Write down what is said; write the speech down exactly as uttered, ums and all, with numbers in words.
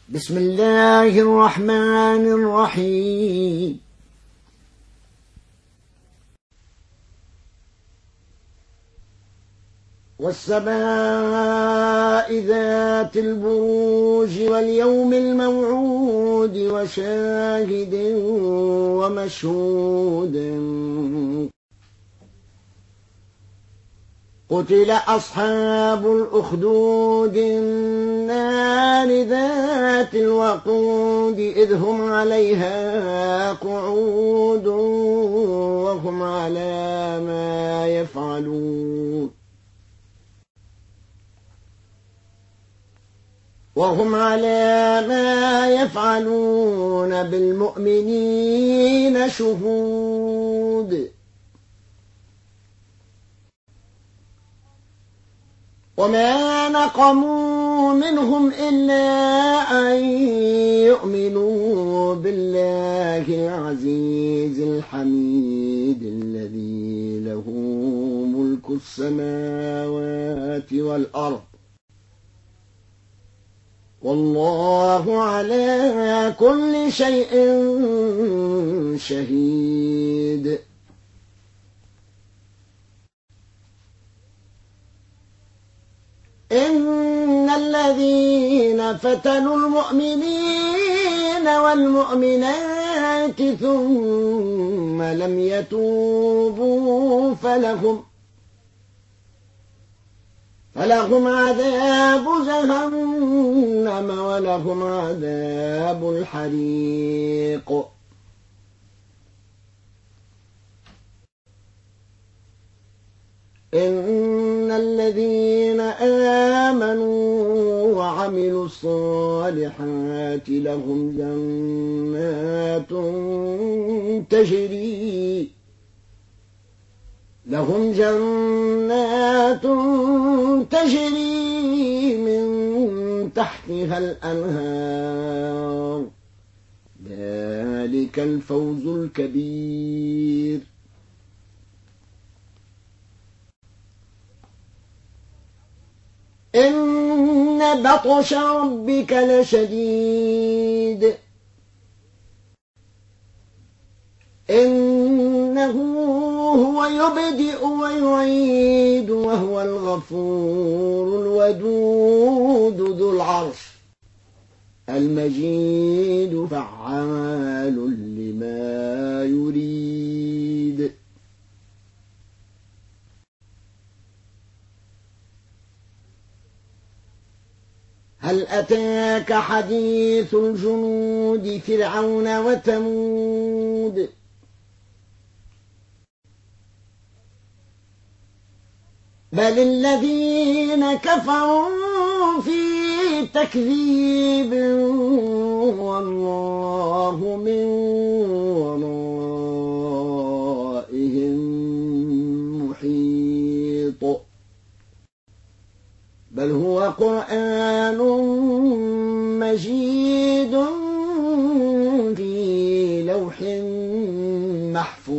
بسم الله الرحمن الرحيم. والسماء ذات البروج واليوم الموعود وشاهد ومشهود. قتل أصحاب الأخدود النار ذات الوقود إذ هم عليها قعود وهم على ما يفعلون وهم على ما يفعلون بالمؤمنين شهود. وما نقموا منهم إلا أن يؤمنوا بالله العزيز الحميد الذي له ملك السماوات والأرض والله على كل شيء شهيد. إن الذين فتنوا المؤمنين والمؤمنات ثم لم يتوبوا فلهم فلهم عذاب جهنم ولهم عذاب الحريق. إن الذين آمنوا وعملوا الصالحات لهم جنات تجري لهم جنات تجري من تحتها الأنهار ذلك الفوز الكبير. إن بطش ربك لشديد إنه هو يبدئ ويعيد وهو الغفور الودود ذو العرش المجيد فعال لما يريد. هل أتاك حديث الجنود فرعون وثمود بل الذين كفروا في تكذيب والله من ورائهم محيط. بل هو قرآن مجيد في لوح محفوظ.